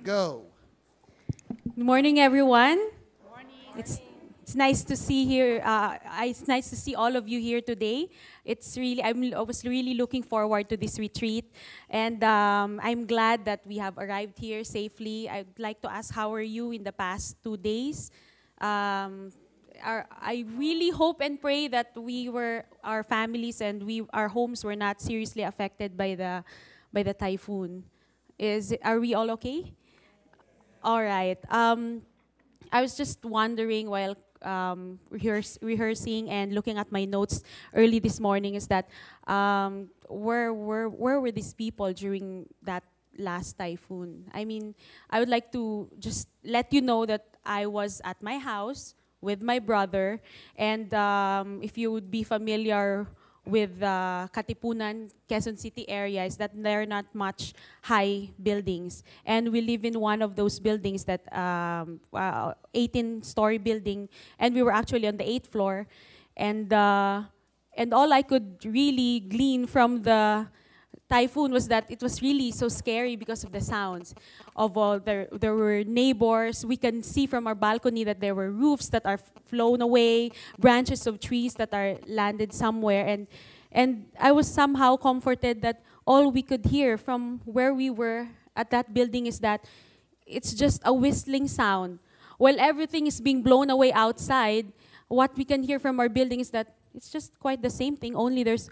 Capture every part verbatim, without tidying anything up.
Go. Good morning, everyone. It's it's nice to see here. Uh, I- it's nice to see all of you here today. It's really I'm I was really looking forward to this retreat, and um, I'm glad that we have arrived here safely. I'd like to ask, how are you in the past two days? Um, our, I really hope and pray that we were our families and we our homes were not seriously affected by the by the typhoon. Is are we all okay? All right. Um, I was just wondering while um, rehearse, rehearsing and looking at my notes early this morning is that um, where, where, where were these people during that last typhoon? I mean, I would like to just let you know that I was at my house with my brother, and um, if you would be familiar with uh, Katipunan, Quezon City area, is that there are not much high buildings. And we live in one of those buildings that um, uh, eighteen-story building, and we were actually on the eighth floor. And, uh, and all I could really glean from the typhoon was that it was really so scary because of the sounds of all there there were neighbors. We can see from our balcony that there were roofs that are flown away, branches of trees that are landed somewhere, and and I was somehow comforted that all we could hear from where we were at that building is that it's just a whistling sound. While everything is being blown away outside, what we can hear from our building is that it's just quite the same thing, only there's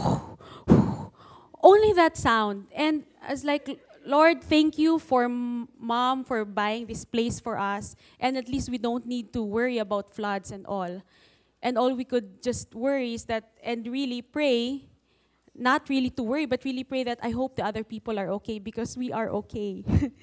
only that sound. And I was like, Lord, thank you for m- mom for buying this place for us. And at least we don't need to worry about floods and all. And all we could just worry is that, and really pray, not really to worry, but really pray that I hope the other people are okay because we are okay.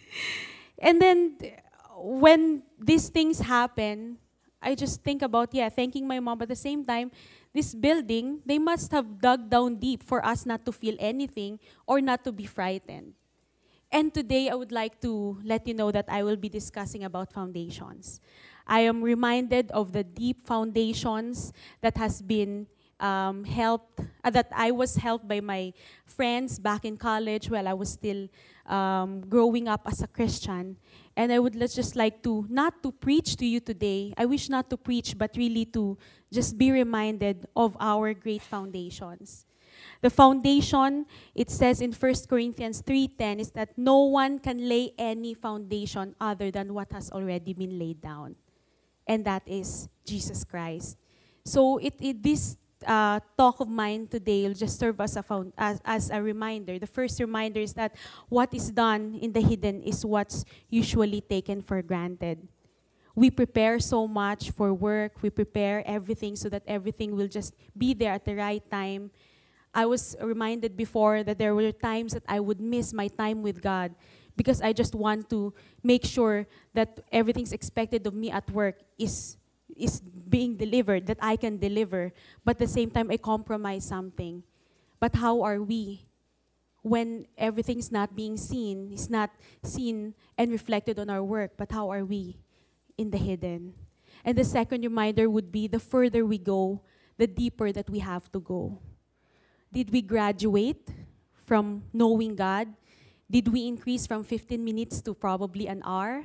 And then th- when these things happen, I just think about, yeah, thanking my mom. But at the same time, this building, they must have dug down deep for us not to feel anything or not to be frightened. And today, I would like to let you know that I will be discussing about foundations. I am reminded of the deep foundations that has been um, helped, uh, that I was helped by my friends back in college while I was still um, growing up as a Christian. And I would let's just like to, not to preach to you today. I wish not to preach, but really to just be reminded of our great foundations. The foundation, it says in First Corinthians three ten, is that no one can lay any foundation other than what has already been laid down. And that is Jesus Christ. So it, it this uh, talk of mine today will just serve as a, found, as, as a reminder. The first reminder is that what is done in the hidden is what's usually taken for granted. We prepare so much for work. We prepare everything so that everything will just be there at the right time. I was reminded before that there were times that I would miss my time with God because I just want to make sure that everything's expected of me at work is is being delivered, that I can deliver. But at the same time, I compromise something. But how are we when everything's not being seen, it's not seen and reflected on our work, but how are we in the hidden? And the second reminder would be the further we go, the deeper that we have to go. Did we graduate from knowing God? Did we increase from fifteen minutes to probably an hour?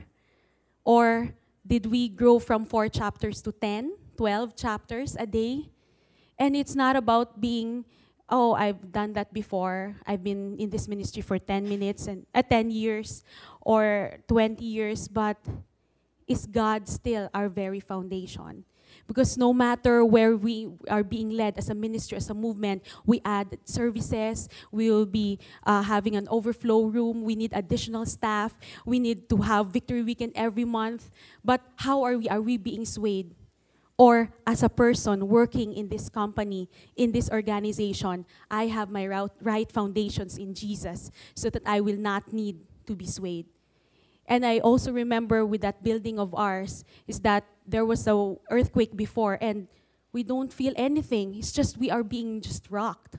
Or did we grow from four chapters to ten, twelve chapters a day? And it's not about being, oh, I've done that before. I've been in this ministry for ten minutes and uh, ten years or twenty years, but is God still our very foundation? Because no matter where we are being led as a ministry, as a movement, we add services, we will be uh, having an overflow room, we need additional staff, we need to have Victory Weekend every month. But how are we? Are we being swayed? Or as a person working in this company, in this organization, I have my route- right foundations in Jesus so that I will not need to be swayed. And I also remember with that building of ours is that there was a earthquake before and we don't feel anything. It's just we are being just rocked.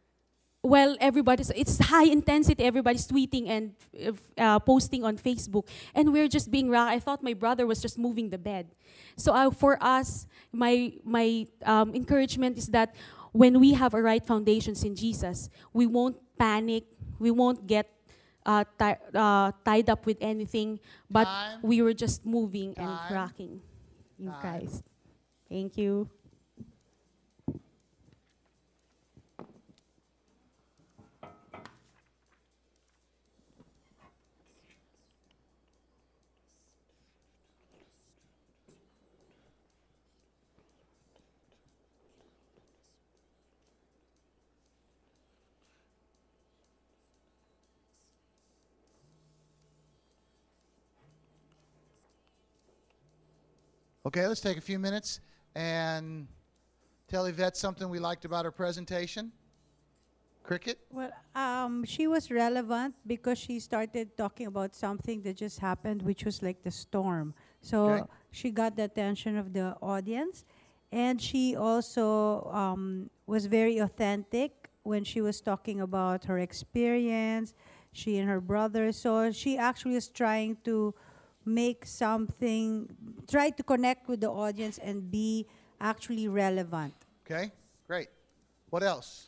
Well, everybody's, it's high intensity, everybody's tweeting and uh, posting on Facebook. And we're just being rocked. I thought my brother was just moving the bed. So uh, for us, my, my um, encouragement is that when we have a right foundations in Jesus, we won't panic, we won't get uh, ti- uh, tied up with anything, but Time. we were just moving and Time. rocking in Time. Christ. Thank you. Okay, let's take a few minutes and tell Yvette something we liked about her presentation. Cricket? Well, um, she was relevant because she started talking about something that just happened, which was like the storm. So Okay. she got the attention of the audience, and she also um, was very authentic when she was talking about her experience, she and her brother. So she actually was trying to make something, try to connect with the audience and be actually relevant. Okay, great. What else?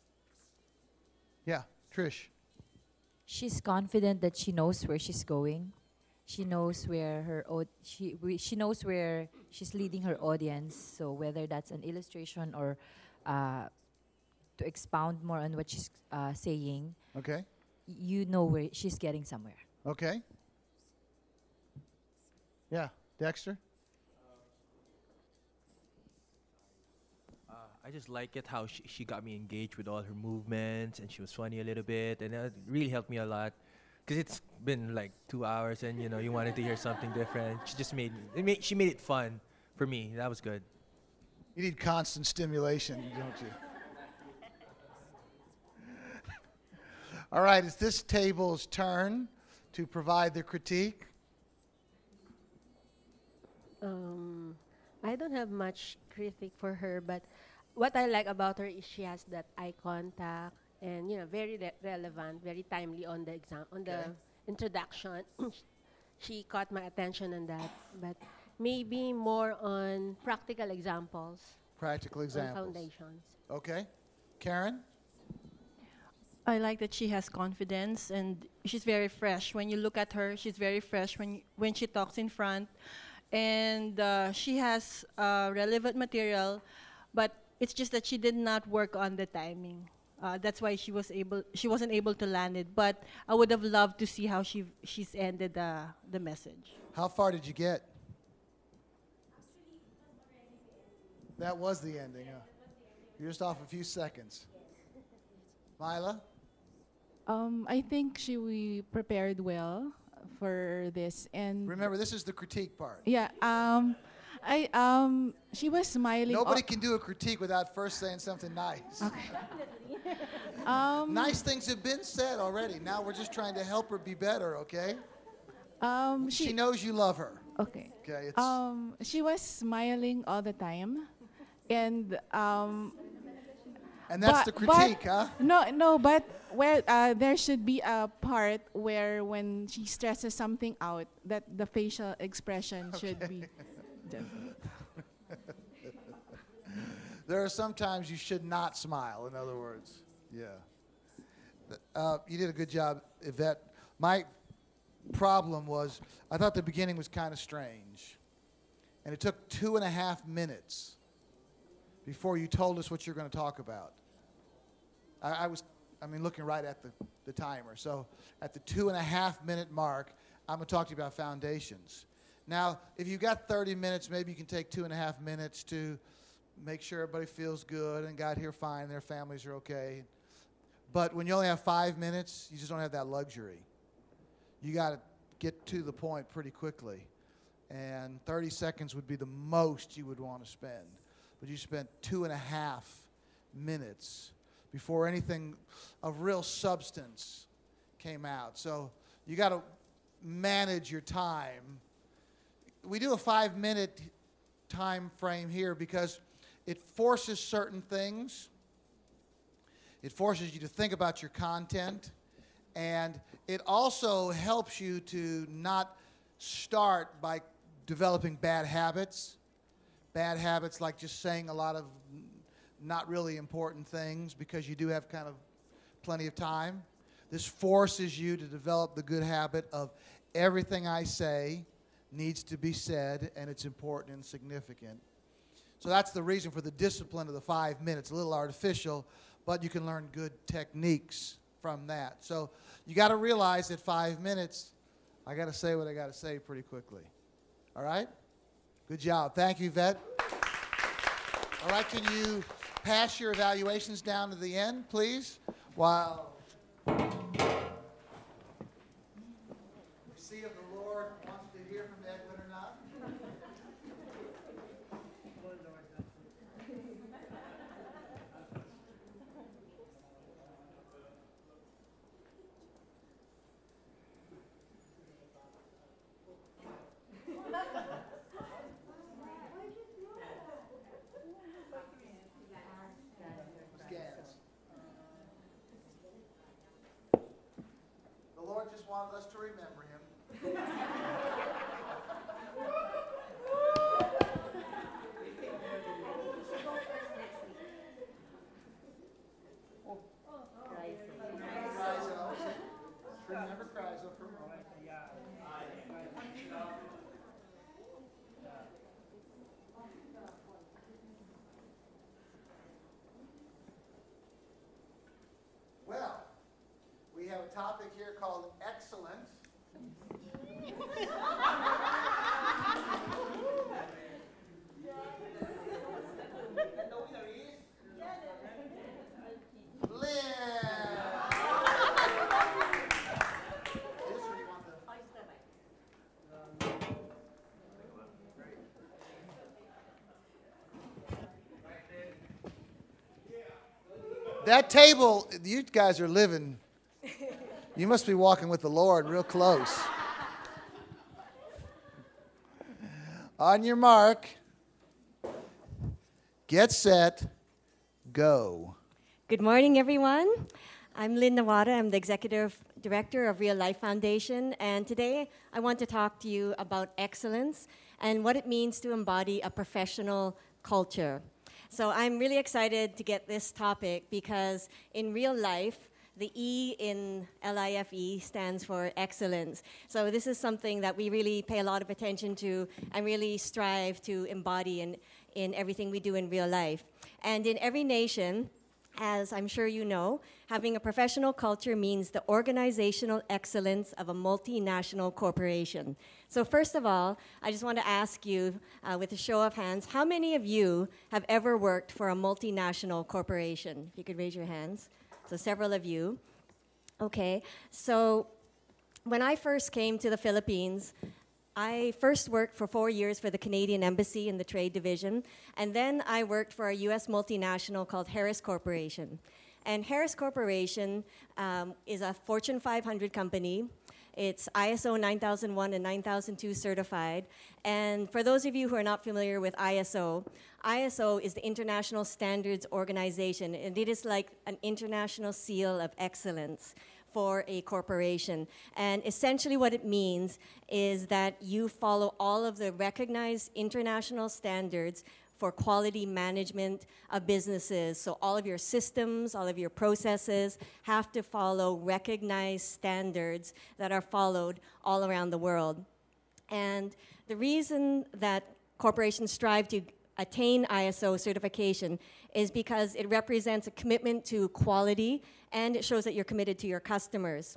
Yeah, Trish. She's confident that she knows where she's going. She knows where her au- she we, she knows where she's leading her audience. So whether that's an illustration or uh, to expound more on what she's uh, saying, Okay, y- you know where she's getting somewhere. okay. Yeah, Dexter? Uh, I just like it how she, she got me engaged with all her movements, and she was funny a little bit, and it really helped me a lot. Because it's been like two hours, and you know you wanted to hear something different. She just made it made she made it fun for me. That was good. You need constant stimulation, don't you? All right, it's this table's turn to provide the critique. Um, I don't have much critique for her, but what I like about her is she has that eye contact and, you know, very re- relevant, very timely on the exam, on the Okay. introduction. She caught my attention on that, but maybe more on practical examples Practical on examples. foundations. Okay. Karen? I like that she has confidence and she's very fresh. When you look at her, she's very fresh when when she talks in front, and uh, she has uh, relevant material, but it's just that she did not work on the timing. Uh, that's why she was able she wasn't able to land it. But I would have loved to see how she she's ended the the message. How far did you get? That was the ending, huh? You're just off a few seconds. Mila? Um, I think she we prepared well for this, and Remember, this is the critique part. yeah, um, I um, she was smiling. Nobody all- can do a critique without first saying something nice. um, Nice things have been said already. Now we're just trying to help her be better, okay? um, She she knows you love her. okay. Okay, it's Um, she was smiling all the time, and um, and that's but- the critique, huh? no, no, but where uh, there should be a part where when she stresses something out, that the facial expression should be different. There are some times you should not smile, in other words. Yeah. Uh, you did a good job, Yvette. My problem was, I thought the beginning was kind of strange. And it took two and a half minutes before you told us what you're going to talk about. I, I was, I mean, looking right at the, the timer. So at the two and a half minute mark, I'm going to talk to you about foundations. Now, if you've got thirty minutes, maybe you can take two and a half minutes to make sure everybody feels good and got here fine, their families are okay. But when you only have five minutes, you just don't have that luxury. You got to get to the point pretty quickly. And thirty seconds would be the most you would want to spend. But you spent two and a half minutes before anything of real substance came out. So you got to manage your time. We do a five-minute time frame here because it forces certain things. It forces you to think about your content. And it also helps you to not start by developing bad habits. Bad habits like just saying a lot of n- not really important things because you do have kind of plenty of time. This forces you to develop the good habit of everything I say needs to be said, and it's important and significant. So that's the reason for the discipline of the five minutes. A little artificial, but you can learn good techniques from that. So you got to realize that five minutes, I got to say what I got to say pretty quickly. All right? Good job. Thank you, Vet. All right, can you pass your evaluations down to the end, please? While we see if the Lord wants to hear from Edwin or not. Scans. The Lord just wanted us to remember him. Chrysal. Remember Chrysal for a moment. Well, we have a topic here called excellence. Lynn. This or you want the- That table, you guys are living. You must be walking with the Lord real close. On your mark, get set, go. Good morning, everyone. I'm Lynn Nawada. I'm the Executive Director of Real Life Foundation, and today I want to talk to you about excellence and what it means to embody a professional culture. So I'm really excited to get this topic because in real life, the E in L I F E stands for excellence. So this is something that we really pay a lot of attention to and really strive to embody in, in everything we do in real life. And in every nation, as I'm sure you know, having a professional culture means the organizational excellence of a multinational corporation. So first of all, I just want to ask you, uh, with a show of hands, how many of you have ever worked for a multinational corporation? If you could raise your hands. So several of you. Okay, so when I first came to the Philippines, I first worked for four years for the Canadian Embassy in the Trade Division, and then I worked for a U S multinational called Harris Corporation. And Harris Corporation um, is a Fortune five hundred company. It's I S O nine thousand one and nine thousand two certified. And for those of you who are not familiar with I S O, I S O is the International Standards Organization, and it is like an international seal of excellence for a corporation. And essentially what it means is that you follow all of the recognized international standards for quality management of businesses. So all of your systems, all of your processes have to follow recognized standards that are followed all around the world. And the reason that corporations strive to attain I S O certification is because it represents a commitment to quality and it shows that you're committed to your customers.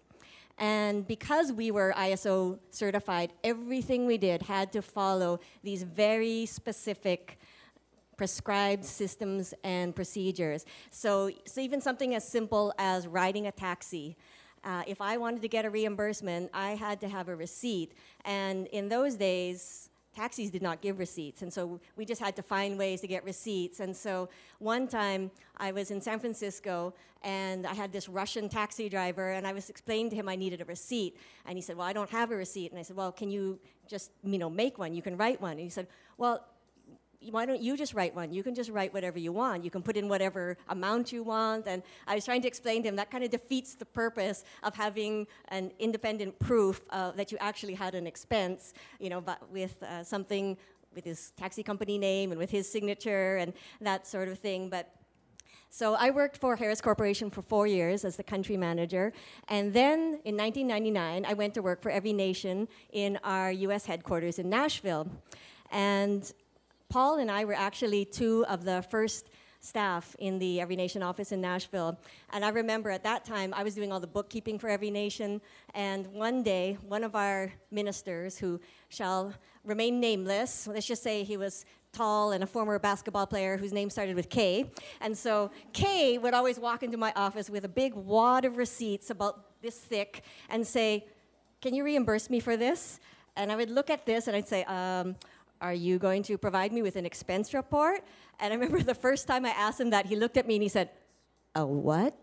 And because we were I S O certified, everything we did had to follow these very specific prescribed systems and procedures. So, so even something as simple as riding a taxi. Uh, if I wanted to get a reimbursement, I had to have a receipt. And in those days, taxis did not give receipts, and so we just had to find ways to get receipts. And so one time I was in San Francisco and I had this Russian taxi driver, and I was explaining to him I needed a receipt, and he said, well, I don't have a receipt. And I said, well, can you just, you know, make one? You can write one. And he said, well, why don't you just write one? You can just write whatever you want. You can put in whatever amount you want. And I was trying to explain to him that kind of defeats the purpose of having an independent proof uh, that you actually had an expense, you know, but with uh, something with his taxi company name and with his signature and that sort of thing. But So I worked for Harris Corporation for four years as the country manager. And then in nineteen ninety-nine, I went to work for Every Nation in our U S headquarters in Nashville. And Paul and I were actually two of the first staff in the Every Nation office in Nashville. And I remember at that time, I was doing all the bookkeeping for Every Nation. And one day, one of our ministers, who shall remain nameless, let's just say he was tall and a former basketball player whose name started with K. And so K would always walk into my office with a big wad of receipts about this thick and say, "Can you reimburse me for this?" And I would look at this and I'd say, um, "Are you going to provide me with an expense report?" And I remember the first time I asked him that, he looked at me and he said, "A what?"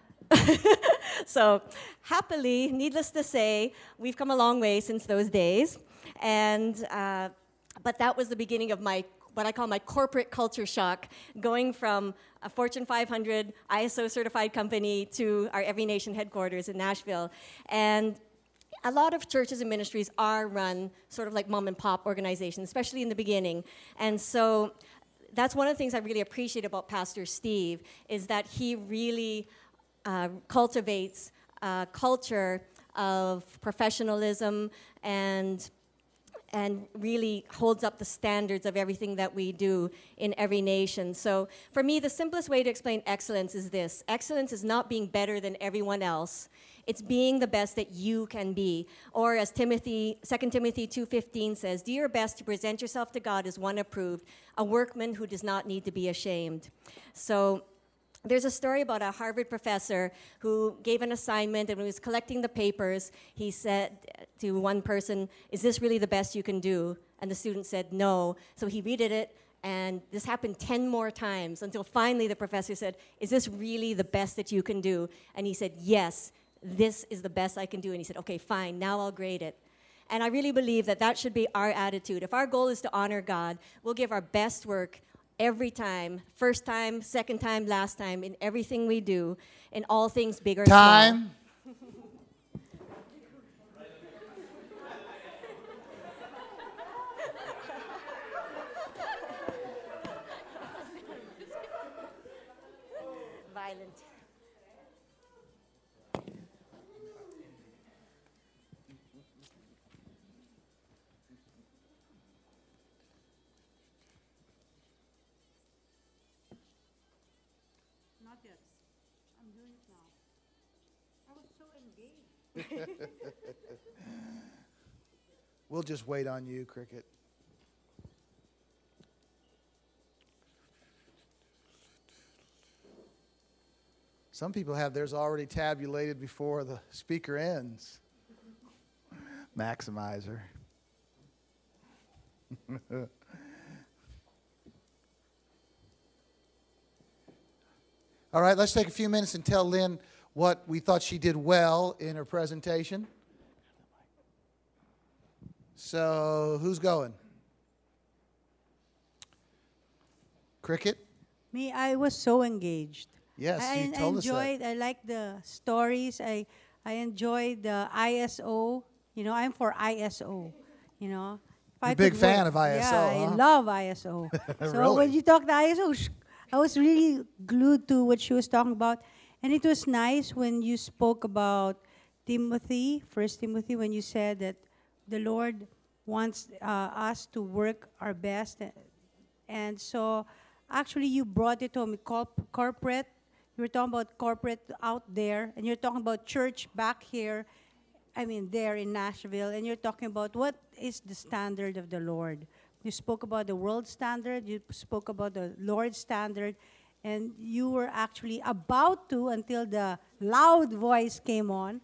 So happily, needless to say, we've come a long way since those days. And, uh, but that was the beginning of my, what I call my corporate culture shock, going from a Fortune five hundred I S O certified company to our Every Nation headquarters in Nashville. And a lot of churches and ministries are run sort of like mom and pop organizations, especially in the beginning. And so that's one of the things I really appreciate about Pastor Steve, is that he really uh, cultivates a culture of professionalism and and really holds up the standards of everything that we do in Every Nation. So for me, the simplest way to explain excellence is this. Excellence is not being better than everyone else. It's being the best that you can be. Or as Timothy, Second Timothy two fifteen says, "Do your best to present yourself to God as one approved, a workman who does not need to be ashamed." So there's a story about a Harvard professor who gave an assignment, and when he was collecting the papers, he said to one person, "Is this really the best you can do?" And the student said, "No." So he read it, and this happened ten more times until finally the professor said, "Is this really the best that you can do?" And he said, "Yes, this is the best I can do." And he said, "Okay, fine, now I'll grade it." And I really believe that that should be our attitude. If our goal is to honor God, we'll give our best work every time, first time, second time, last time, in everything we do, in all things big or small. Time. Violent. Not yet. I'm doing it now. I was so engaged. We'll just wait on you, Cricket. Some people have theirs already tabulated before the speaker ends. Maximizer. All right, let's take a few minutes and tell Lynn what we thought she did well in her presentation. So, who's going? Cricket? Me, I was so engaged. Yes, I, you I told us that. enjoyed, I like the stories. I, I enjoyed the I S O. You know, I'm for I S O. You know, if You're I a big could fan work- of I S O, Yeah, huh? I love I S O. So Really? when you talk the I S O, sh- I was really glued to what she was talking about. And it was nice when you spoke about Timothy, First Timothy, when you said that the Lord wants uh, us to work our best. And so actually you brought it home, corp- corporate. You were talking about corporate out there, and you're talking about church back here, I mean there in Nashville, and you're talking about what is the standard of the Lord. You spoke about the world standard, you spoke about the Lord's standard, and you were actually about to, until the loud voice came on,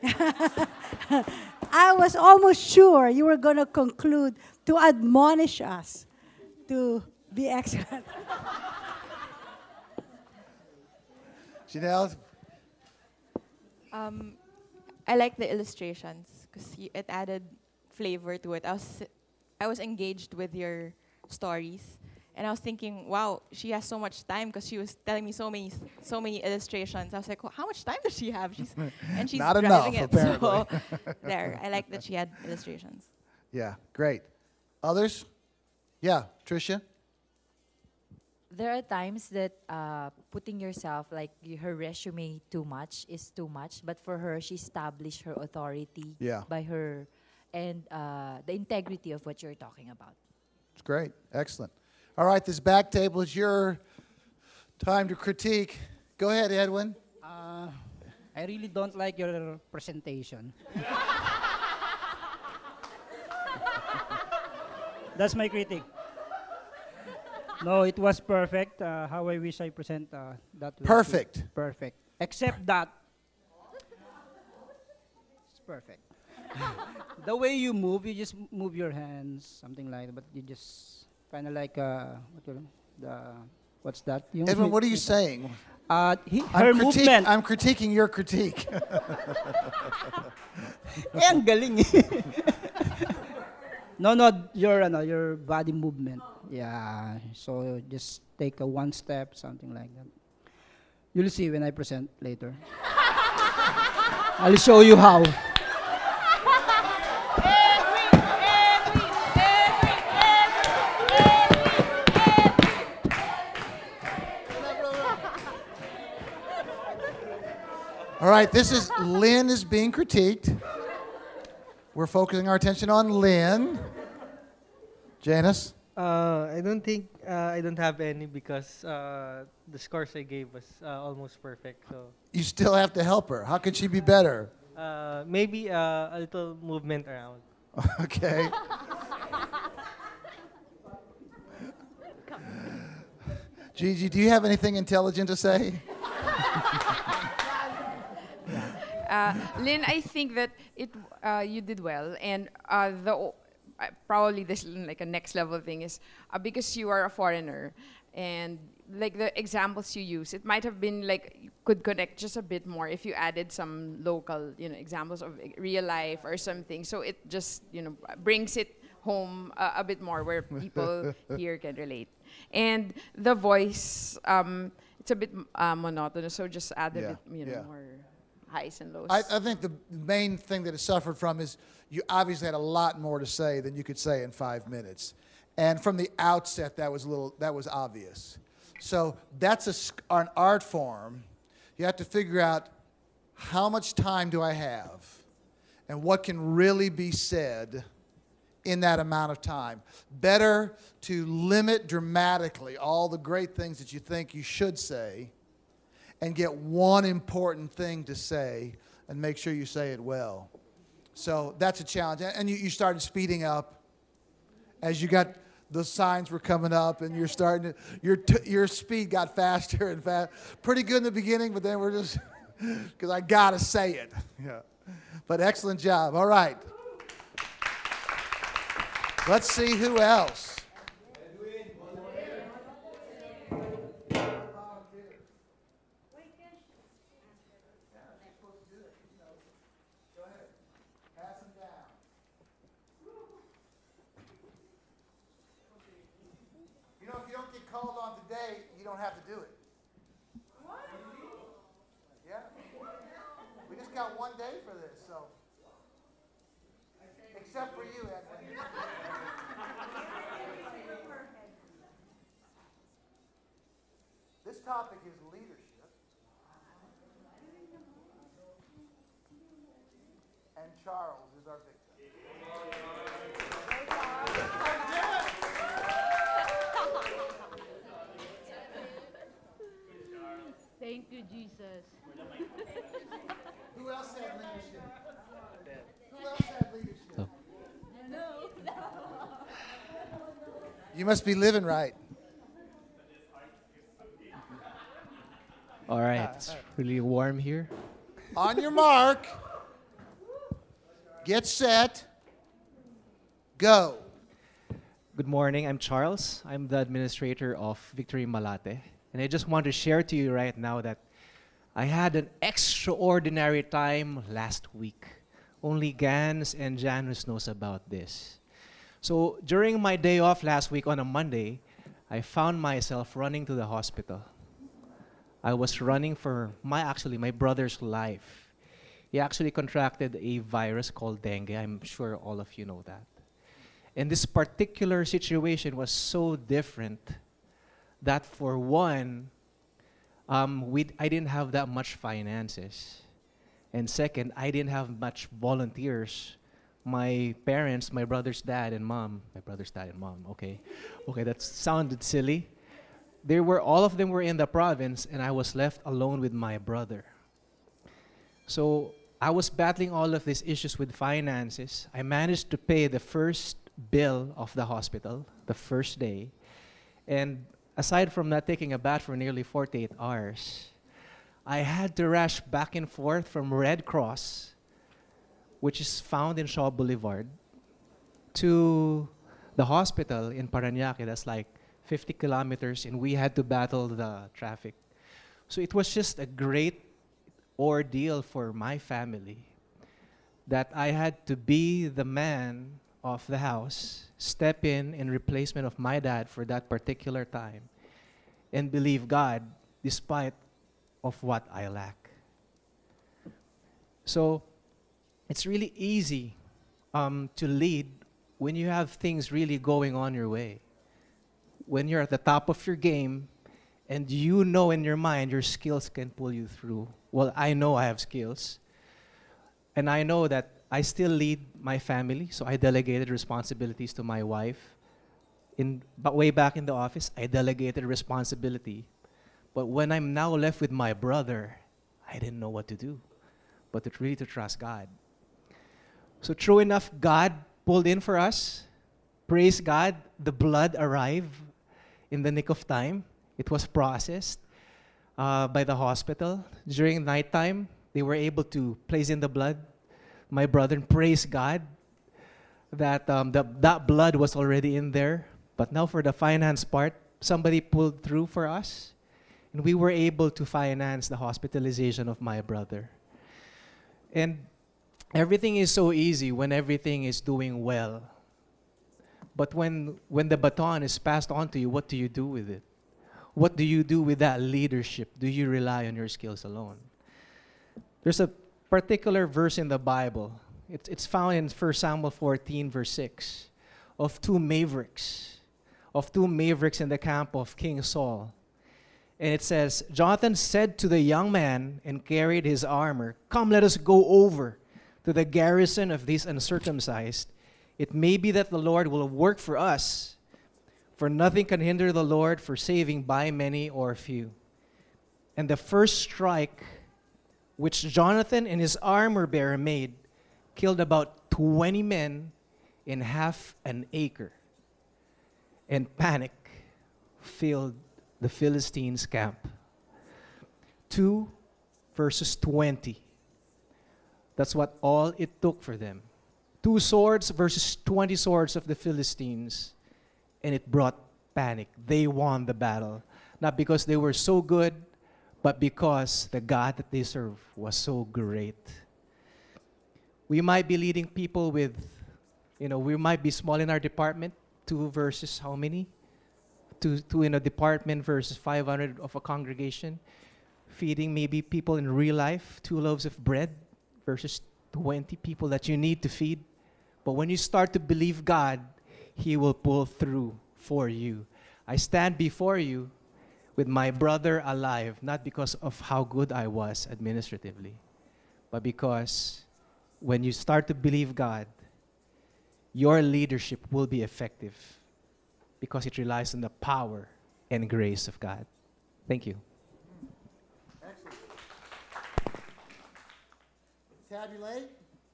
I was almost sure you were going to conclude to admonish us to be excellent. Janelle? Um, I like the illustrations because it added flavor to it. I was I was engaged with your stories, and I was thinking, wow, she has so much time because she was telling me so many so many illustrations. I was like, well, how much time does she have? She's and she's Not driving enough, it. apparently. So there, I like that she had illustrations. Yeah, great. Others? Yeah, Tricia? There are times that uh, putting yourself, like y- her resume too much is too much, but for her, she established her authority Yeah. by her and uh, the integrity of what you're talking about. It's great. Excellent. All right, this back table is your time to critique. Go ahead, Edwin. Uh, I really don't like your presentation. That's my critique. No, it was perfect. Uh, how I wish I present uh, that. way. Perfect. Perfect. Except that. It's perfect. The way you move, you just m- move your hands, something like that, but you just kind of like, uh, what do you- the, what's that? Yung Edwin, hit- what are you hit- saying? Uh, he, her I'm, critique- movement. I'm critiquing your critique. Eh, ang galing eh. No, no, your, ano, your body movement. Yeah, so just take a one step, something like that. You'll see when I present later. I'll show you how. All right, this is Lynn is being critiqued. We're focusing our attention on Lynn. Janice? Uh, I don't think uh, I don't have any because uh, the scores I gave was uh, almost perfect. So You still have to help her. How can she be better? uh, maybe uh, a little movement around. Okay. Gigi, do you have anything intelligent to say? Uh, Lynn, I think that it uh, you did well, and uh, the o- uh, probably this l- like a next level thing is uh, because you are a foreigner, and like the examples you use, it might have been like you could connect just a bit more if you added some local, you know, examples of uh, real life or something. So it just you know brings it home uh, a bit more where people here can relate. And the voice, um, it's a bit uh, monotonous, so just add a Yeah, bit, you know, yeah. more highs and lows. I, I think the main thing that it suffered from is you obviously had a lot more to say than you could say in five minutes. And from the outset, that was a little, that was obvious. So that's a, sc- an art form. You have to figure out how much time do I have and what can really be said in that amount of time. Better to limit dramatically all the great things that you think you should say and get one important thing to say and make sure you say it well. So that's a challenge. And and you, you started speeding up as you got, the signs were coming up and you're starting to, your, t- your speed got faster and fast. Pretty good in the beginning, but then we're just, because I gotta say it. Yeah. But excellent job. All right. Let's see who else. You know, if you don't get called on today, you don't have to do it. What? Yeah. We just got one day for this, so. Except for you, Edwin. This topic is leadership. And Charles is our victim. Thank you, Jesus. Who else had leadership? Who else had leadership? You must be living right. All right, it's really warm here. On your mark. Get set. Go. Good morning, I'm Charles. I'm the administrator of Victory Malate. And I just want to share to you right now that I had an extraordinary time last week. Only Gans and Janus knows about this. So during my day off last week on a Monday, I found myself running to the hospital. I was running for my, actually, my brother's life. He actually contracted a virus called dengue. I'm sure all of you know that. And this particular situation was so different that for one, um, we I didn't have that much finances, and second, I didn't have much volunteers. My parents, my brother's dad and mom, my brother's dad and mom. Okay, okay, that sounded silly. They were all of them were in the province, and I was left alone with my brother. So I was battling all of these issues with finances. I managed to pay the first bill of the hospital the first day. And aside from not taking a bath for nearly forty-eight hours, I had to rush back and forth from Red Cross, which is found in Shaw Boulevard, to the hospital in Parañaque. That's like fifty kilometers, and we had to battle the traffic. So it was just a great ordeal for my family that I had to be the man of the house, step in in replacement of my dad for that particular time, and believe God despite of what I lack. So it's really easy um, to lead when you have things really going on your way. When you're at the top of your game and you know in your mind your skills can pull you through. Well, I know I have skills. And I know that I still lead my family, so I delegated responsibilities to my wife. In, but way back in the office, I delegated responsibility. But when I'm now left with my brother, I didn't know what to do, but to really to trust God. So true enough, God pulled in for us. Praise God, the blood arrived in the nick of time. It was processed uh, by the hospital. During nighttime, they were able to place in the blood. My brother, and praise God that um, the, that blood was already in there. But now for the finance part, somebody pulled through for us, and we were able to finance the hospitalization of my brother. And everything is so easy when everything is doing well. But when, when the baton is passed on to you, what do you do with it? What do you do with that leadership? Do you rely on your skills alone? There's a particular verse in the Bible. It's, it's found in First Samuel fourteen, verse six, of two mavericks, of two mavericks in the camp of King Saul. And it says, Jonathan said to the young man and carried his armor, "Come, let us go over to the garrison of these uncircumcised. It may be that the Lord will work for us, for nothing can hinder the Lord for saving by many or few." And the first strike which Jonathan and his armor bearer made killed about twenty men in half an acre. And panic filled the Philistines' camp. two verses twenty. That's what all it took for them. Two swords versus twenty swords of the Philistines. And it brought panic. They won the battle. Not because they were so good, but because the God that they serve was so great. We might be leading people with, you know, we might be small in our department. Two versus how many? Two, two in a department versus five hundred of a congregation. Feeding maybe people in real life. Two loaves of bread versus twenty people that you need to feed. But when you start to believe God, He will pull through for you. I stand before you with my brother alive, not because of how good I was administratively, but because when you start to believe God, your leadership will be effective because it relies on the power and grace of God. Thank you. Excellent. Tabulate.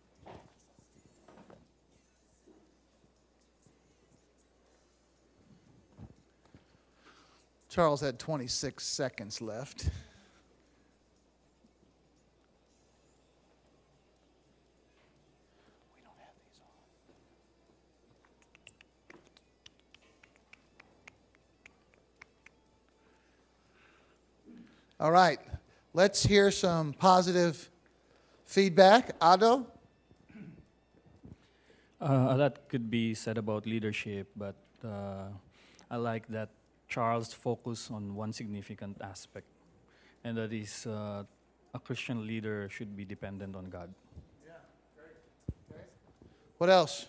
Charles had twenty-six seconds left. We don't have these on. All right, let's hear some positive feedback. Ado? Uh, a lot could be said about leadership, but uh, I like that Charles focused on one significant aspect, and that is uh, a Christian leader should be dependent on God. Yeah, great. Okay. What else?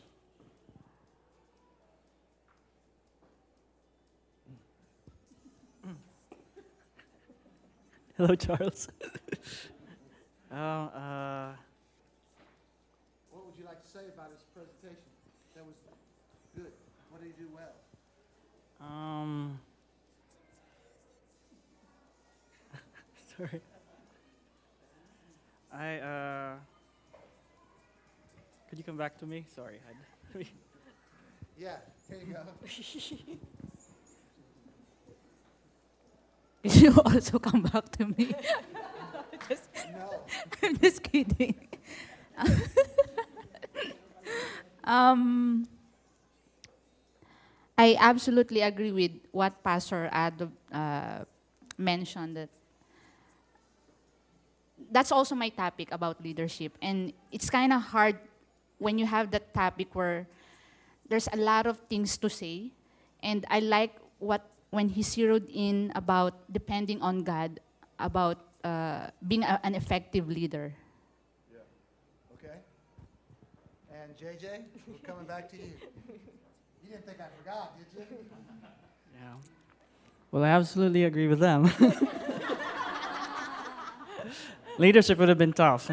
Hello, Charles. uh, uh, What would you like to say about his presentation? That was good. What did he do well? um, sorry. I, uh, could you come back to me? Sorry. I Yeah, here you go. You also come back to me. Just- No. I'm just kidding. um, I absolutely agree with what Pastor Ad uh, mentioned. That that's also my topic about leadership, and it's kind of hard when you have that topic where there's a lot of things to say, and I like what when he zeroed in about depending on God, about uh, being a, an effective leader. Yeah. Okay. And J J, we're coming back to you. You didn't think I forgot, did you? Yeah. Well, I absolutely agree with them. Leadership would have been tough.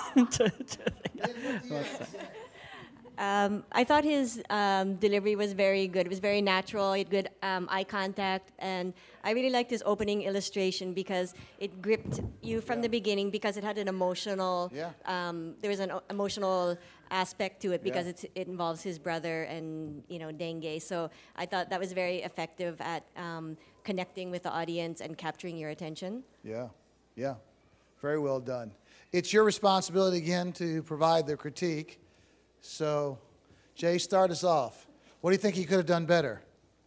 Um, I thought his um, delivery was very good. It was very natural. He had good um, eye contact, and I really liked his opening illustration because it gripped you from the beginning because it had an emotional. Yeah. Um, there was an o- emotional aspect to it because Yeah. it's, it involves his brother and you know dengue. So I thought that was very effective at um, connecting with the audience and capturing your attention. Yeah, yeah. Very well done. It's your responsibility again to provide the critique. So, Jay, start us off. What do you think he could have done better?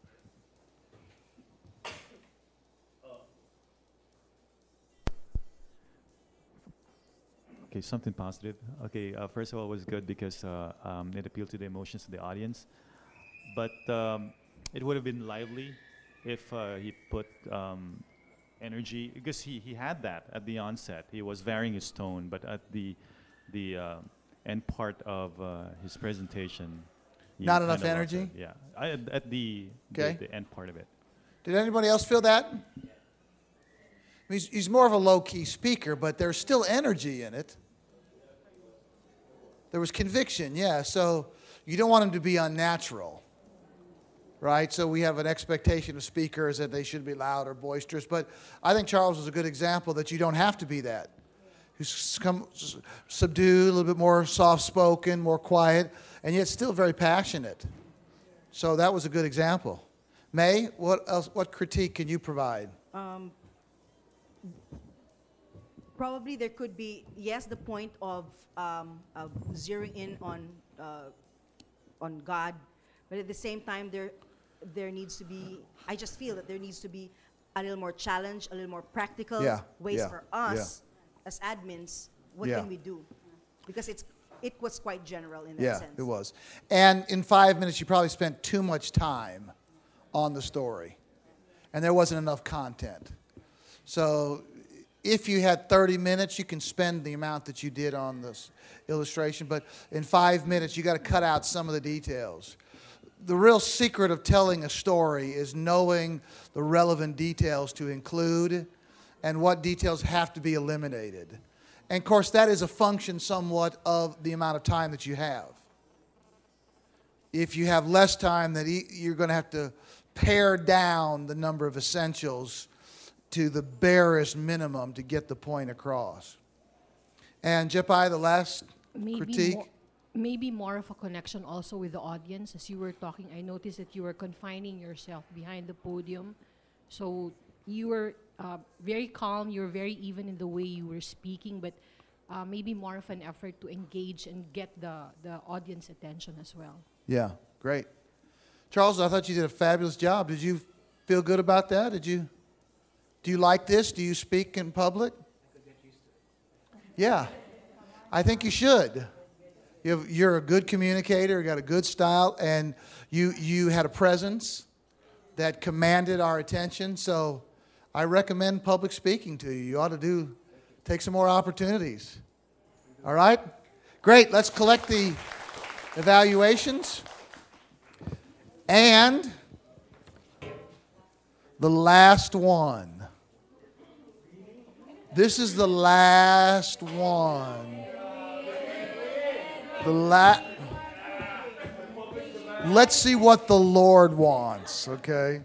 Okay, something positive. Okay, uh, first of all, it was good because uh, um, it appealed to the emotions of the audience. But um, it would have been lively if uh, he put um, energy, because he, he had that at the onset. He was varying his tone, but at the the uh, end part of uh, his presentation, he Not kind enough of lost energy? it. Yeah, I, at at the, Okay. the the end part of it. Did anybody else feel that? I mean, he's, he's more of a low-key speaker, but there's still energy in it. There was conviction, yeah. So you don't want him to be unnatural, right? So we have an expectation of speakers that they should be loud or boisterous. But I think Charles was a good example that you don't have to be that. He's come subdued, a little bit more soft-spoken, more quiet, and yet still very passionate. So that was a good example. May, what else? What critique can you provide? Um, probably there could be, yes, the point of, um, of zeroing in on uh, on God, but at the same time there there needs to be, I just feel that there needs to be a little more challenge, a little more practical Yeah, ways yeah, for us as admins. What Yeah. can we do? Because it's it was quite general in that Yeah, sense. it was. And in five minutes, you probably spent too much time on the story, and there wasn't enough content. So if you had thirty minutes, you can spend the amount that you did on this illustration, but in five minutes, you got to cut out some of the details. The real secret of telling a story is knowing the relevant details to include and what details have to be eliminated. And of course, that is a function somewhat of the amount of time that you have. If you have less time, then e- you're going to have to pare down the number of essentials to the barest minimum to get the point across. And Jepai, the last maybe critique. More, maybe more of a connection also with the audience. As you were talking, I noticed that you were confining yourself behind the podium. So you were uh, very calm, you were very even in the way you were speaking, but uh, maybe more of an effort to engage and get the, the audience attention as well. Yeah, great. Charles, I thought you did a fabulous job. Did you feel good about that? Did you? Do you like this? Do you speak in public? Yeah, I think you should. You have, you're a good communicator, you got a good style, and you, you had a presence that commanded our attention. So I recommend public speaking to you. You ought to do, take some more opportunities. All right? Great. Let's collect the evaluations. And the last one. This is the last one. The la- Let's see what the Lord wants, okay?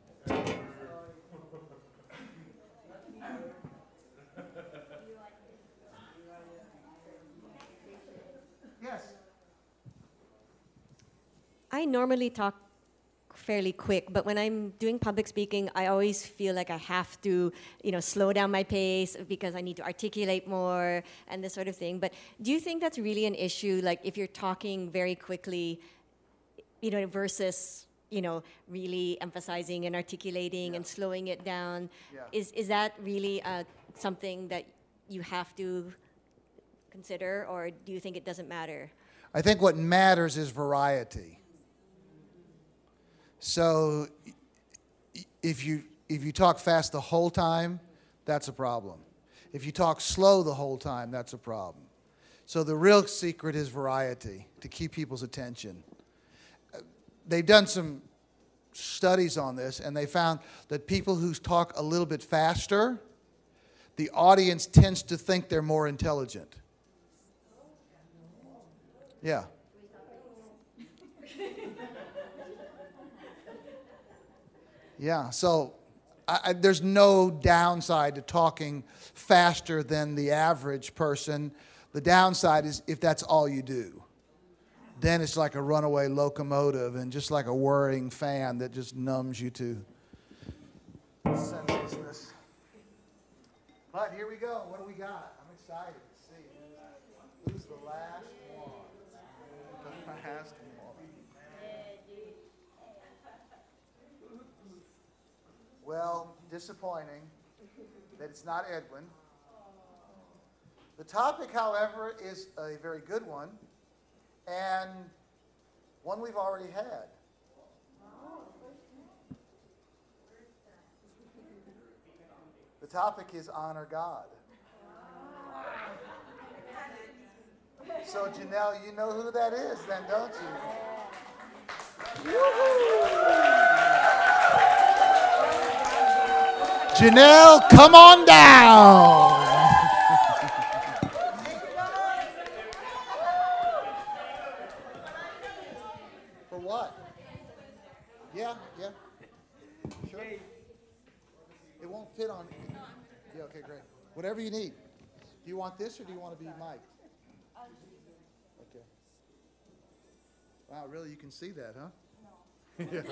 I normally talk fairly quick, but when I'm doing public speaking, I always feel like I have to, you know, slow down my pace because I need to articulate more and this sort of thing. But do you think that's really an issue? Like if you're talking very quickly, you know, versus, you know, really emphasizing and articulating yeah. and slowing it down, yeah. is is that really uh, something that you have to consider, or do you think it doesn't matter? I think what matters is variety. So if you if you talk fast the whole time, that's a problem. If you talk slow the whole time, that's a problem. So the real secret is variety, to keep people's attention. They've done some studies on this, and they found that people who talk a little bit faster, the audience tends to think they're more intelligent. Yeah. Yeah, so I, I, there's no downside to talking faster than the average person. The downside is if that's all you do. Then it's like a runaway locomotive and just like a whirring fan that just numbs you to senselessness. But here we go. What do we got? I'm excited to see. Who's the last one? The last one. Well, disappointing that it's not Edwin. The topic, however, is a very good one, and one we've already had. The topic is honor God. So, Janelle, you know who that is then, don't you? Woo-hoo! Janelle, come on down. For what? Yeah, yeah. Sure. It won't fit on. Yeah, okay, great. Whatever you need. Do you want this or do you want to be mic'd? Okay. Wow, really? You can see that, huh? No. Yeah.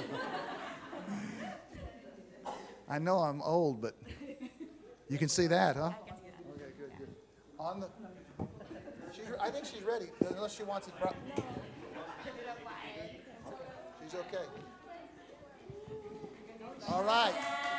I know I'm old, but you can see that, huh? Okay, good, good. On the, she's, I think she's ready, unless she wants it. Bro- she's okay. All right.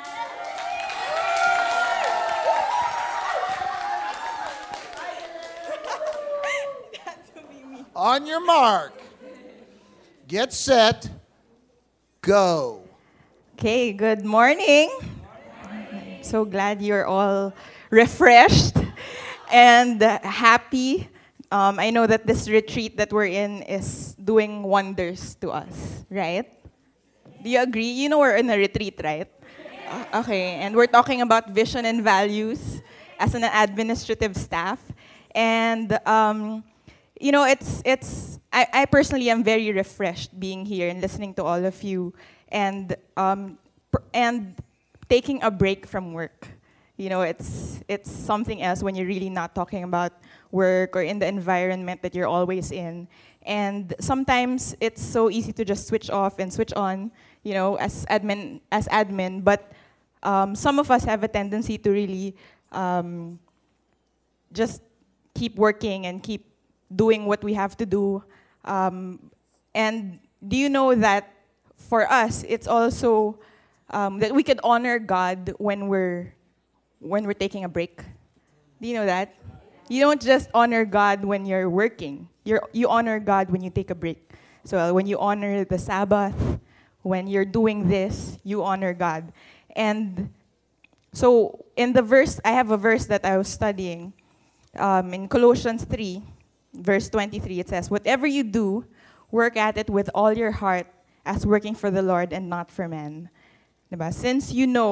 On your mark, get set, go. Okay, good morning. So glad you're all refreshed and uh, happy. Um, I know that this retreat that we're in is doing wonders to us, right? Do you agree? You know we're in a retreat, right? Uh, okay, and we're talking about vision and values as an administrative staff. And, um, you know, it's, it's I, I personally am very refreshed being here and listening to all of you. And um, pr- and taking a break from work, you know, it's it's something else when you're really not talking about work or in the environment that you're always in. And sometimes it's so easy to just switch off and switch on, you know, as admin as admin. But um, some of us have a tendency to really um, just keep working and keep doing what we have to do. Um, and do you know that? For us, it's also um, that we could honor God when we're when we're taking a break. Do you know that? You don't just honor God when you're working. You you honor God when you take a break. So uh, when you honor the Sabbath, when you're doing this, you honor God. And so in the verse, I have a verse that I was studying um, in Colossians three, verse twenty-three. It says, "Whatever you do, work at it with all your heart, as working for the Lord and not for men." Diba? Since you know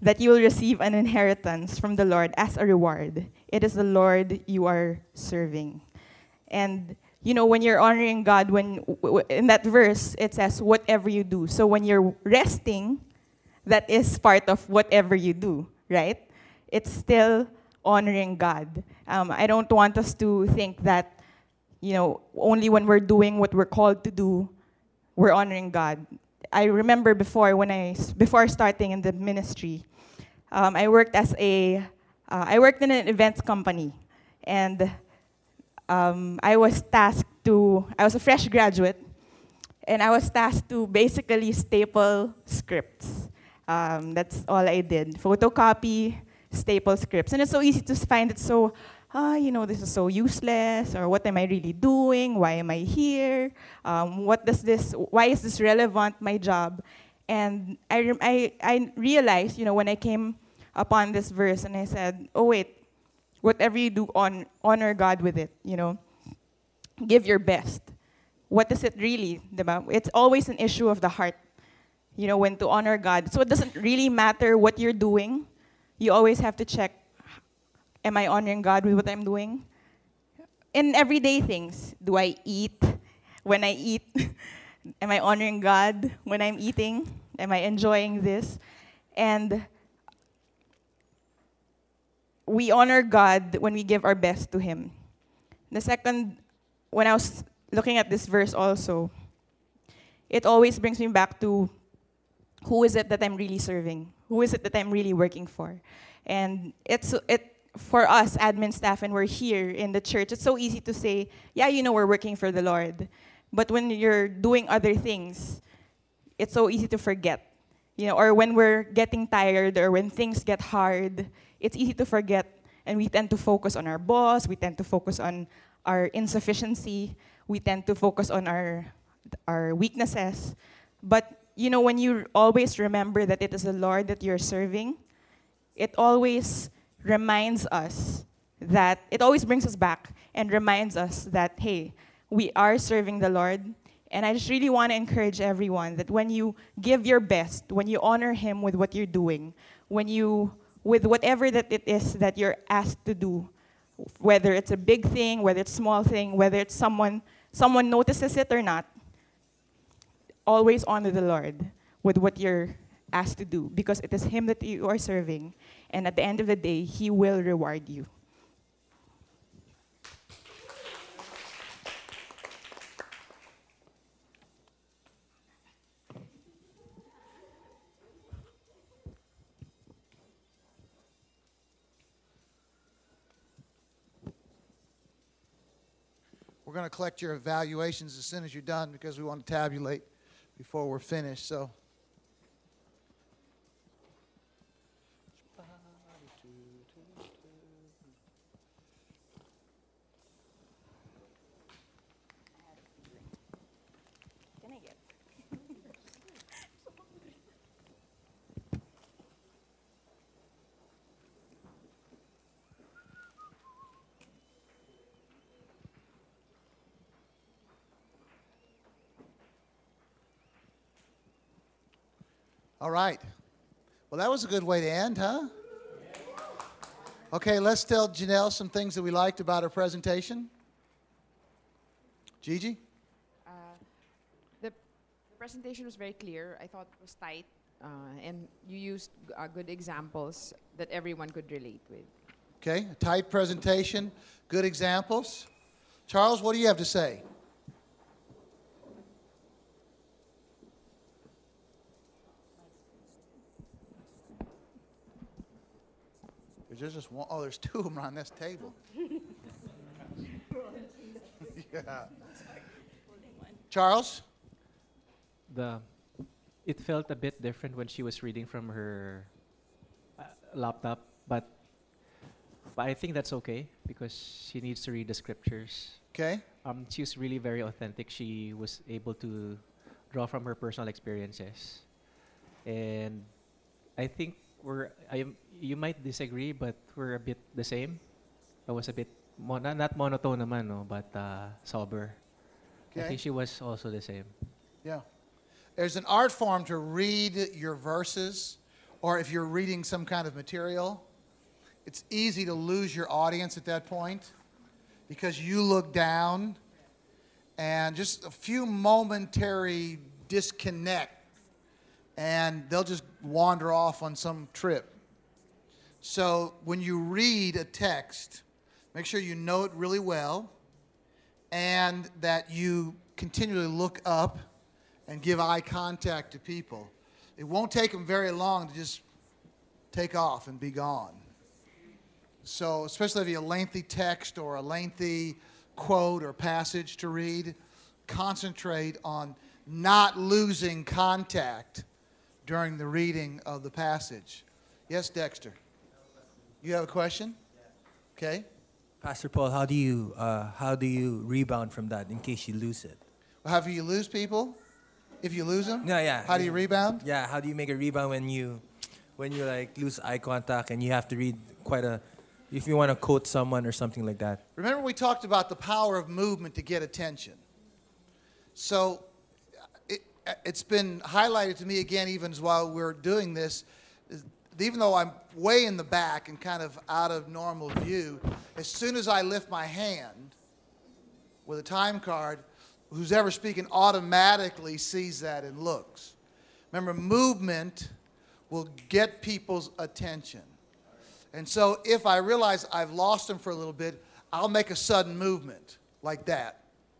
that you will receive an inheritance from the Lord as a reward. It is the Lord you are serving. And you know, when you're honoring God, when w- w- in that verse it says whatever you do. So when you're resting, that is part of whatever you do, right? It's still honoring God. Um, I don't want us to think that, you know, only when we're doing what we're called to do, we're honoring God. I remember before when I s- before starting in the ministry, um, I worked as a uh, I worked in an events company, and um, I was tasked to I was a fresh graduate, and I was tasked to basically staple scripts. Um, that's all I did: photocopy, staple scripts, and it's so easy to find it so. Ah, you know, this is so useless, or what am I really doing? Why am I here? Um, what does this, why is this relevant, my job? And I, rem- I, I realized, you know, when I came upon this verse and I said, oh wait, whatever you do, on, honor God with it, you know. Give your best. What is it really, diba? It's always an issue of the heart, you know, when to honor God. So it doesn't really matter what you're doing. You always have to check, am I honoring God with what I'm doing? In everyday things, do I eat? When I eat, am I honoring God when I'm eating? Am I enjoying this? And we honor God when we give our best to Him. The second, when I was looking at this verse also, it always brings me back to who is it that I'm really serving? Who is it that I'm really working for? And it's it. For us, admin staff, and we're here in the church, it's so easy to say, yeah, you know, we're working for the Lord. But when you're doing other things, it's so easy to forget. You know, or when we're getting tired, or when things get hard, it's easy to forget, and we tend to focus on our boss, we tend to focus on our insufficiency, we tend to focus on our, our weaknesses. But, you know, when you always remember that it is the Lord that you're serving, it always reminds us that, it always brings us back and reminds us that, hey, we are serving the Lord. And I just really want to encourage everyone that when you give your best, when you honor Him with what you're doing, when you, with whatever that it is that you're asked to do, whether it's a big thing, whether it's a small thing, whether it's someone, someone notices it or not, always honor the Lord with what you're asked to do, because it is Him that you are serving. And at the end of the day, He will reward you. We're going to collect your evaluations as soon as you're done, because we want to tabulate before we're finished. So. All right. Well, that was a good way to end, huh? Okay, let's tell Janelle some things that we liked about her presentation. Gigi? Uh, the, the presentation was very clear. I thought it was tight, uh, and you used uh, good examples that everyone could relate with. Okay, a tight presentation, good examples. Charles, what do you have to say? There's just one, oh, there's two of them on this table. Yeah. Charles? The, it felt a bit different when she was reading from her uh, laptop, but, but I think that's okay because she needs to read the scriptures. Okay. Um, she was really very authentic. She was able to draw from her personal experiences, and I think we're. I am. You might disagree, but we're a bit the same. I was a bit mon- not monotone, naman, no, but uh, sober. Okay. I think she was also the same. Yeah. There's an art form to read your verses or if you're reading some kind of material, it's easy to lose your audience at that point because you look down and just a few momentary disconnect and they'll just wander off on some trip. So when you read a text, make sure you know it really well and that you continually look up and give eye contact to people. It won't take them very long to just take off and be gone. So especially if you have a lengthy text or a lengthy quote or passage to read, concentrate on not losing contact during the reading of the passage. Yes, Dexter? You have a question? Okay. Pastor Paul, how do you uh, how do you rebound from that in case you lose it? How do you lose people? If you lose them? Yeah, yeah. How do you rebound? Yeah, how do you make a rebound when you when you like lose eye contact and you have to read quite a if you want to quote someone or something like that? Remember we talked about the power of movement to get attention. So it, it's been highlighted to me again even while we're doing this. Even though I'm way in the back and kind of out of normal view, as soon as I lift my hand with a time card, who's ever speaking automatically sees that and looks. Remember, movement will get people's attention. And so if I realize I've lost them for a little bit, I'll make a sudden movement like that.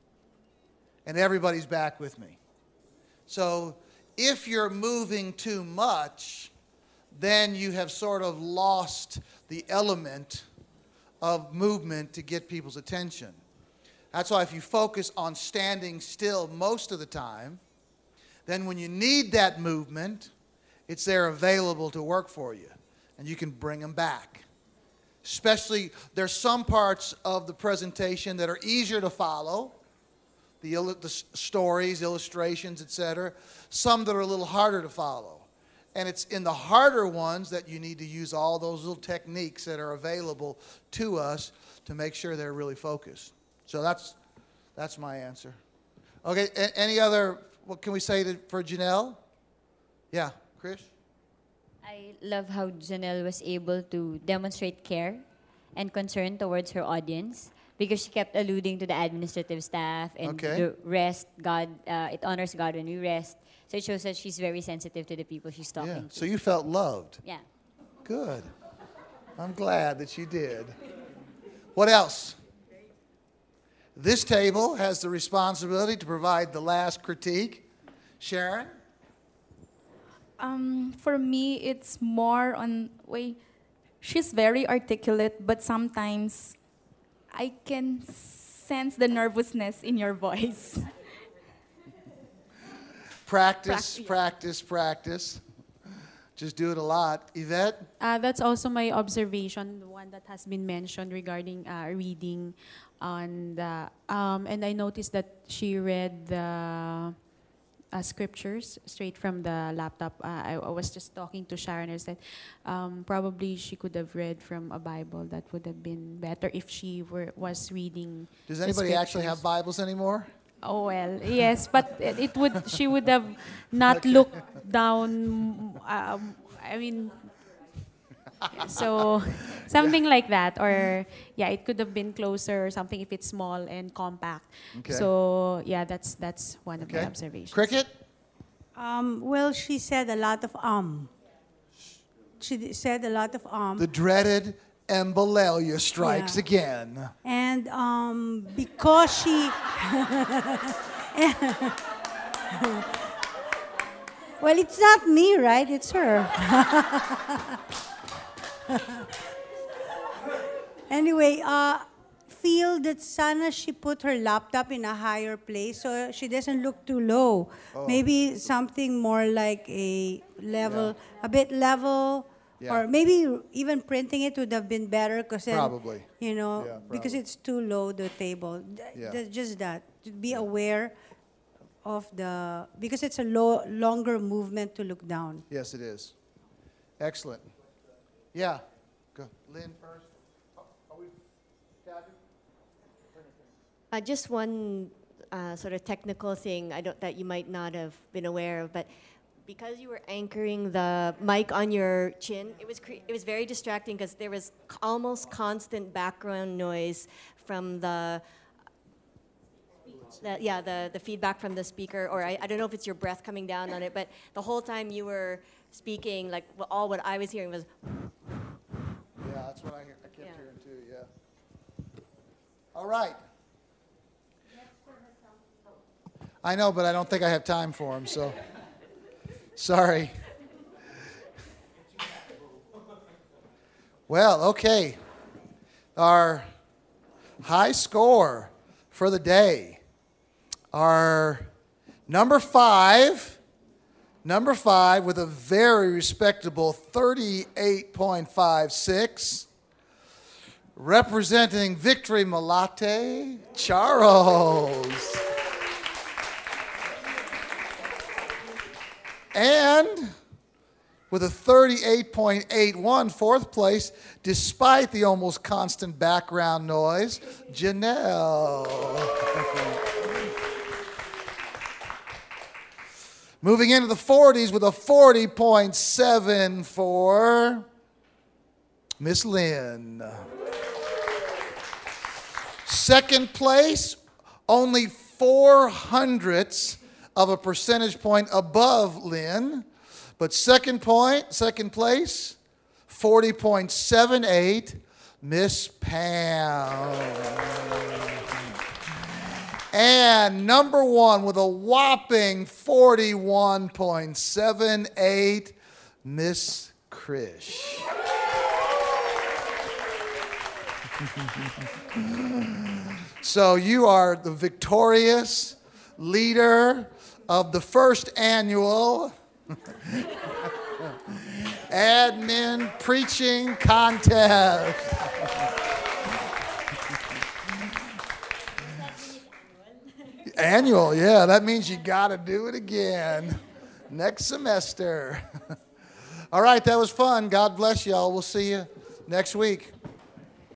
And everybody's back with me. So if you're moving too much, then you have sort of lost the element of movement to get people's attention. That's why if you focus on standing still most of the time, then when you need that movement, it's there available to work for you, and you can bring them back. Especially, there's some parts of the presentation that are easier to follow, the, il- the s- stories, illustrations, et cetera. Some that are a little harder to follow. And it's in the harder ones that you need to use all those little techniques that are available to us to make sure they're really focused. So that's that's my answer. Okay, a- any other, what can we say to, for Janelle? Yeah, Chris? I love how Janelle was able to demonstrate care and concern towards her audience because she kept alluding to the administrative staff and Okay. the rest, God, uh, it honors God when we rest. So it shows that she's very sensitive to the people she's talking Yeah, to. so you felt loved. Yeah. Good. I'm glad that you did. What else? This table has the responsibility to provide the last critique. Sharon? Um, for me, it's more on way. She's very articulate, but sometimes I can sense the nervousness in your voice. Practice, practice, practice. Just do it a lot. Yvette? Uh, that's also my observation, the one that has been mentioned regarding uh, reading on the, um, and I noticed that she read the uh, scriptures straight from the laptop. Uh, I, I was just talking to Sharon and said um, probably she could have read from a Bible. That would have been better if she were was reading. Does the anybody actually have scriptures. Bibles anymore? Oh well, yes, but it, it would. She would have not looked down. Um, I mean, so something like that, or yeah, it could have been closer or something if it's small and compact. Okay. So yeah, that's that's one of Okay. my observations. Cricket? Um, well, she said a lot of um. She d- said a lot of um. The dreaded embolalia strikes Yeah. again. And um, because she, well, it's not me, right? It's her. Anyway, uh, feel that sana she put her laptop in a higher place so she doesn't look too low. Oh. Maybe something more like a level, a bit level. Yeah. Or maybe even printing it would have been better because Probably. you know, Yeah, because probably. it's too low the table. Th- Yeah. th- just that. To be aware of the because it's a low, longer movement to look down. Yes, it is. Excellent. Yeah. Go. Lynn first. Are we, Kathy? Uh, just one uh, sort of technical thing I don't, that you might not have been aware of, but because you were anchoring the mic on your chin, it was cre- it was very distracting because there was c- almost constant background noise from the, the yeah the the feedback from the speaker, or I, I don't know if it's your breath coming down on it, but the whole time you were speaking, like wh- all what I was hearing was. Yeah, that's what I, hear, I kept hearing too, yeah. All right. I know, but I don't think I have time for him, so sorry. Well, okay. Our high score for the day. Our number five, number five with a very respectable thirty-eight point five six, representing Victory Malate, Charles. And with a thirty-eight point eight one, fourth place, despite the almost constant background noise, Janelle. Moving into the forties with a forty point seven four, Miss Lynn. Second place, only four hundredths of a percentage point above Lynn. But second point, second place, forty point seven eight, Miss Pam. And number one with a whopping forty-one point seven eight, Miss Krish. So you are the victorious leader of the first annual admin preaching contest. Annual, yeah, that means you got to do it again next semester. All right, that was fun. God bless y'all. We'll see you next week.